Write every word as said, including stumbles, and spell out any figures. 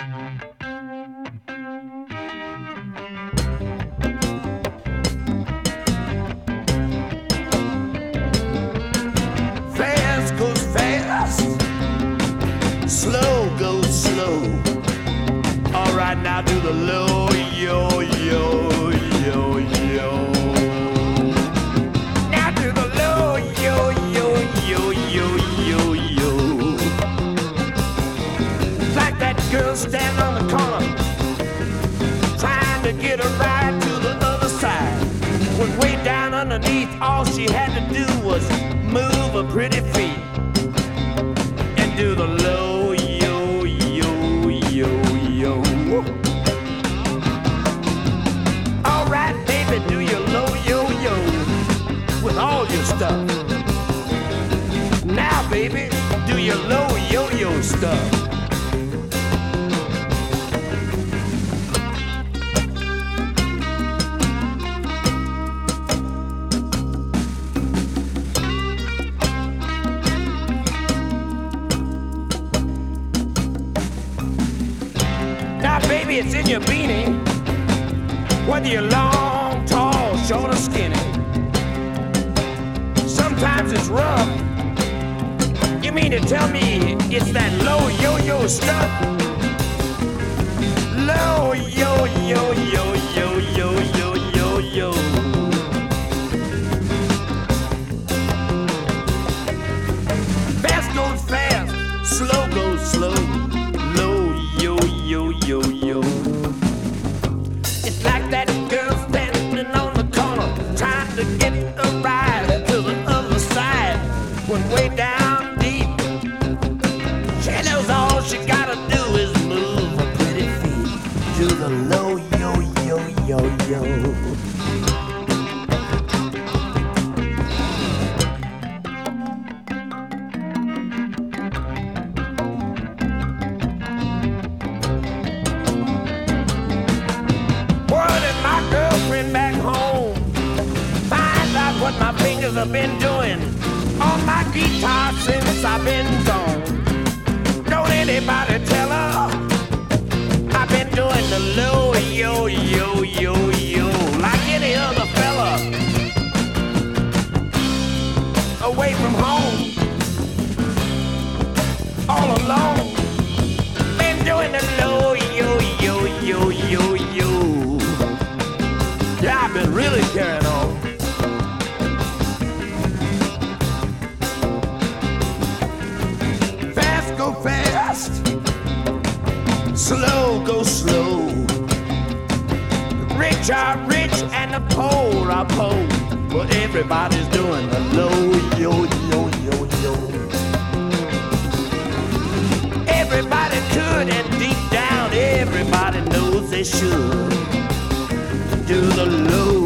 Fast goes fast, slow goes slow. All right, now do the low, yo, yo, yo, yo. Now do the low, yo, yo, yo, yo, yo, yo. Like that girl standing on the corner, trying to get a ride to the other side. When way down underneath, all she had to do was move her pretty feet and do the low, yo, yo, yo, yo. All right, baby, do your low, yo, yo with all your stuff. Now, baby, do your low, yo, yo stuff. Baby, it's in your beanie, whether you're long, tall, short, or skinny. Sometimes it's rough. You mean to tell me it's that low yo-yo stuff? Low yo-yo-yo-yo-yo-yo-yo. Fast goes fast, slow goes slow. Yo, yo, yo, yo. It's like that girl standing on the corner, trying to get a ride to the other side. When way down deep, she knows all she gotta do is move her pretty feet to the low, yo, yo, yo, yo. What my fingers have been doing on my guitar since I've been gone. Don't anybody tell her I've been doing the low, yo, yo, yo, yo, like any other fella away from home, all alone. Been doing the low, yo, yo, yo, yo, yo. Yeah, I've been really carrying on. Go fast, slow go slow. The rich are rich and the poor are poor, but everybody's doing the low, yo, yo, yo, yo. Everybody could, and deep down everybody knows they should do the low.